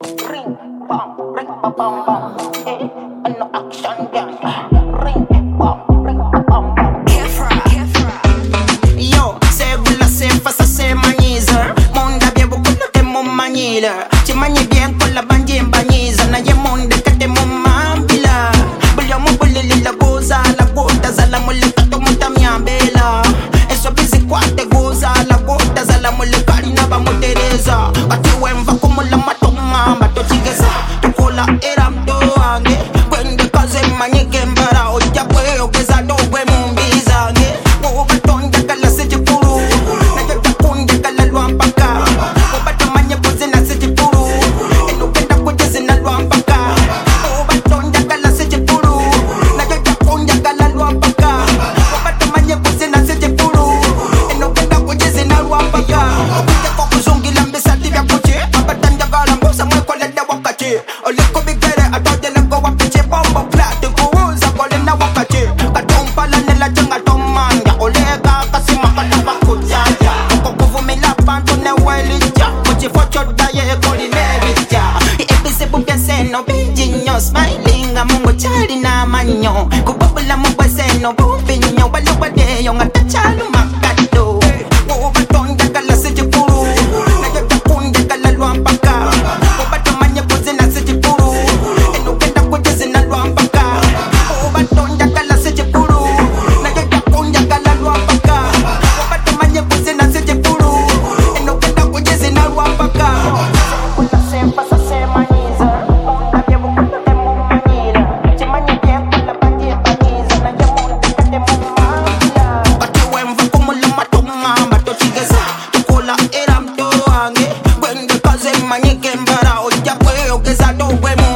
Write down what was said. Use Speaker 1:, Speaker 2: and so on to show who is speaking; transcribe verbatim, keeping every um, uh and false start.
Speaker 1: Ring, bam, ring, ba, bam, bam. Hey, and no action gang. Ring, bam, ring, ba, bam, bam. Yo, segula se fasa se manizer. Monda bie bukula te mo manila. Ci mani bien con la banji baniza. Na ye monde que te mo mambila. Bulya mo bulili la goza la gota zala mulika to mutamiambela. Eso busy kwate goza la gota zala mulika na ba mutereza. Ati wemva kumula matonga mato chigeza. Tukola era mdoange. Kwende kaze manye kembara oja kwe ogeza do we mumbiza nge. Wo batonda kala seje puru. Na yoja kunde kala luampaka. Wo batomanye kuze na seje puru. Eno kenda kujeze na luampaka. Wo batonda kala seje puru. Na yoja kunde kala luampaka. Wo batomanye kuze na seje puru. Eno kenda kujeze na luampaka. Kuja kwa kuzungila mbisa tibia kuche. Abatanda gala mbusa mweko leda wakache. Oliko bigere atoje leko wapiche. Bombo plate kuuza kole na wakache. Katompa la nela jenga tomanga. Olega kasima katapa kujaya. Oko kuvumila panto ne welija. Kuchi focho daye koli nevija. Iepise bupese no bijinyo. Smiling amungo chali na manyo. Kubabula mubwese no bubinyo. Wale wadeyo ngata chalu makato. Ubatonda kala seje puru. Na yoja kunde kala luampaka. Ubatomanye kuze na seje puru. Eno kenda kujeze na luampaka. Ubatonda kala seje puru. Na yoja kunde kala luampaka. Ubatomanye kuze na seje puru. Eno kenda kujeze na luampaka. Kula sempa sa semaniza. Monda bie bukula te mo manila. Chimanye bien kula banje baniza. Na ye monda ka te mo mambila. Ati wemva kumula matonga mato chigeza. Tukola era mdoange. Kwende kaze manye kembara oja kwe ogeza do we mo